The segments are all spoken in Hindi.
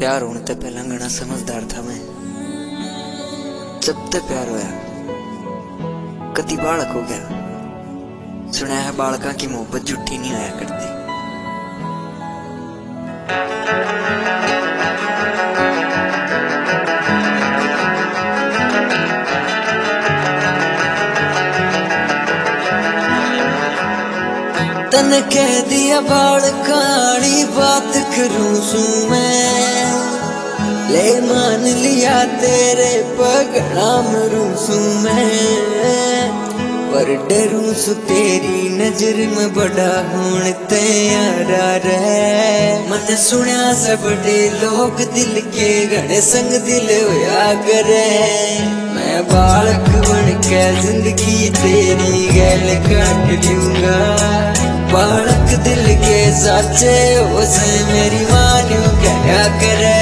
प्यार होने ते पहला घना समझदार था मैं। जब ते प्यार होया कदी बालक हो गया। सुना है बालका की मोहब्बत झूठी नहीं आया करती। तन कह दिया बालकानी बात करूं सू मैं, ले मान लिया तेरे पगड़ा मरूं सू मैं। पर डरूं सू तेरी नजर में बड़ा होने ते यारा रहे। मन सुनिया से बड़े लोग दिल के घड़े संग दिल होया करे। मैं बालक बन के जिंदगी तेरी गैल काट लूंगा। बालक दिल के साचे उसे मेरी मानू क्या करे।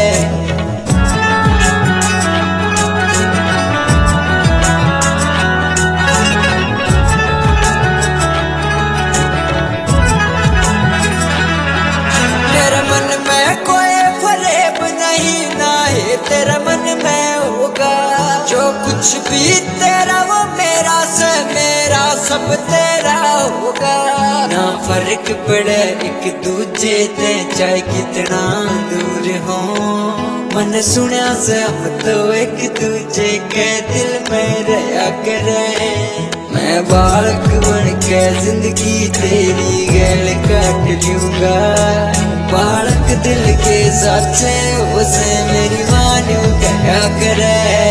मेरे मन में कोई फरेब नहीं ना है तेरा मन में होगा। जो कुछ भी तेरा वो मेरा से मेरा सब तेरा होगा। ना फर्क पड़े एक दूजे ते चाहे कितना दूर हो। मन सुनिया से हम तो एक दूजे के दिल में रहा करे। मैं बालक बन के जिंदगी तेरी गैल काट लूंगा। बालक दिल के साचे उसे मेरी मानू क्या करे।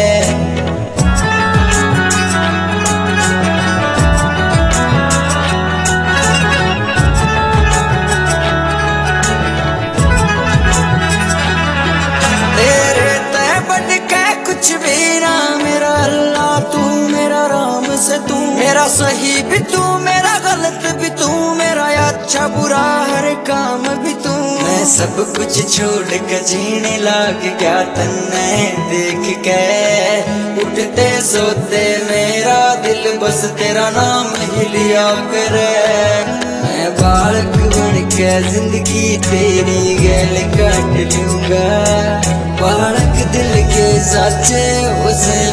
कुछ भी ना मेरा अल्लाह तू मेरा राम से तू मेरा सही भी तू मेरा गलत भी तू मेरा अच्छा बुरा हर काम भी तू। मैं सब कुछ छोड़ के जीने लाग गया तन्ने देख के। उठते सोते मेरा दिल बस तेरा नाम ही लिया करे। मैं बालक बन के जिंदगी तेरी गैल काट लूंगा। बालक दिल के साचे उसे